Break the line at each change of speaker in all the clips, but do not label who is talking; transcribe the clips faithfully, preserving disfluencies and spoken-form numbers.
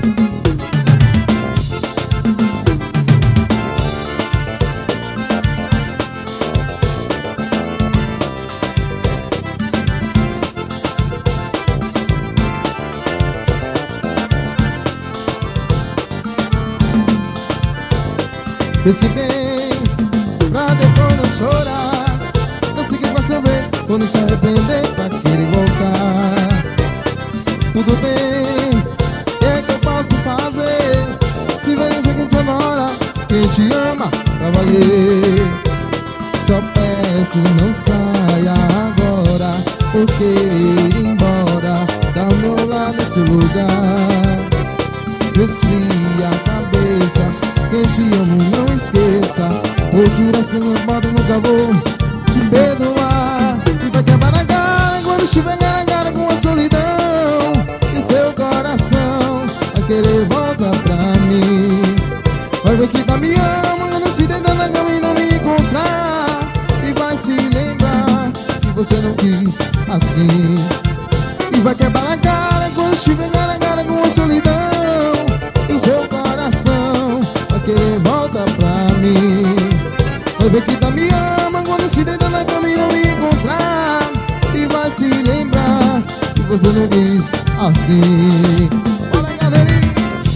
Pense bem, pra depois não chorar. Eu sei que vai saber quando se arrepender, pra querer voltar. Tudo bem, o que é que eu posso fazer? Se veja quem te adora, quem te ama pra valer. Só peço, não saia agora, porque ir embora tá ao meu lado nesse lugar. Resfria a cabeça, quem te amo não esqueça. Vou tirar seu bota, nunca vou te perdoar. E vai quebrar a cara quando estiver cara a cara com a solidão. E seu coração vai querer voltar pra mim. Vai ver que tá me amando quando se deitar na cama e não me encontrar. E vai se lembrar que você não quis assim. E vai quebrar a cara quando estiver cara a cara com a solidão. E seu coração vai querer voltar pra mim. Vai ver que tá me ama quando se deita na cama e não me encontrar. E vai se lembrar que você não quis assim. Olha, galerinha.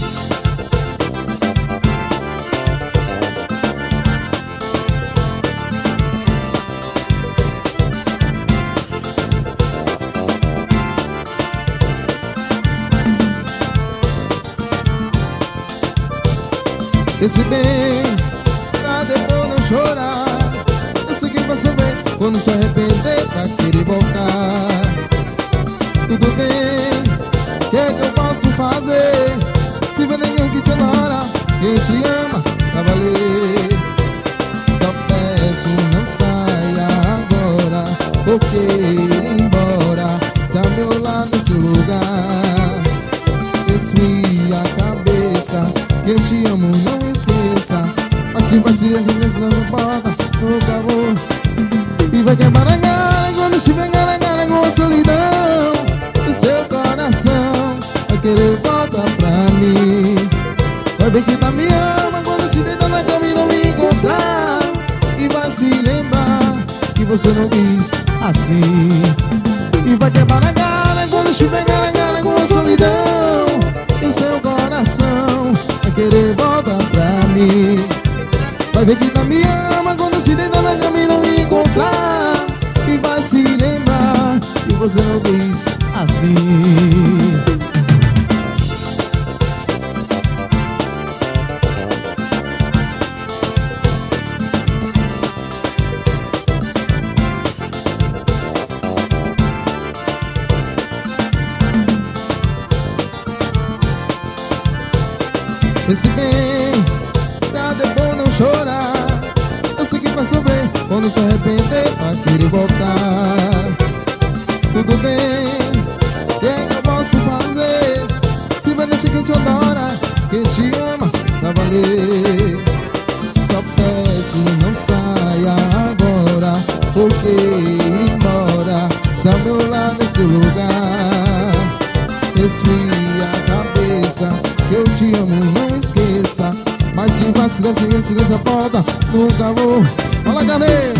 Pense bem, pra depois não chorar. Eu sei que vai sofrer quando se arrepender, pra querer voltar. Tudo bem, o que é que eu posso fazer? Se vê ninguém que te adora, quem te ama pra valer. Só peço, não saia agora, porque ir embora se ao meu lado nesse lugar. Esfria a cabeça, quem te amo não esqueça. Mas se vai se resolver na porta, nunca vou. E vai quebrar a cara quando estiver cara a cara com a solidão. E seu coração vai querer voltar pra mim. Vai ver que tá me ama quando se deita na cama e não me encontrar. E vai se lembrar que você não quis assim. E vai quebrar a cara quando estiver cara a cara com a solidão. E seu coração vai querer voltar pra mim. Vai ver que tá me ama quando se deita na cama e não me encontrar. E vai se lembrar que você não quis assim. Pense bem, pra depois não chorar. Eu sei que vai sofrer quando se arrepender, pra querer voltar. Tudo bem, o que é que eu posso fazer? Se vai deixar quem te adora, quem te ama pra valer. Só peço, não saia agora, porque ir embora se ao meu lado nesse lugar. Esfria a cabeça, que eu te amo, não esqueça. Mas se vacilar, se silêncio a porta, nunca vou. Fala, cadê?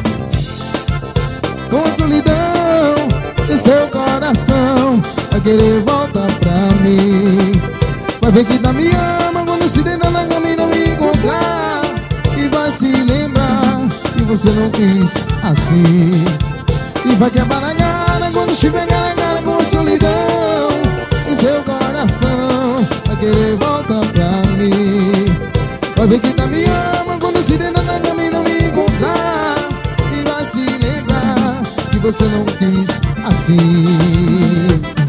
Com a solidão e seu coração vai querer voltar pra mim. Vai ver que tá me ama quando se deita na cama e não me encontrar. E vai se lembrar que você não quis assim. E vai quebrar a cara quando estiver cara a cara com a solidão. E seu coração vai querer voltar pra mim. Vai ver que tá me ama quando se deita na cama e não me encontrar. E vai se lembrar que você não quis assim.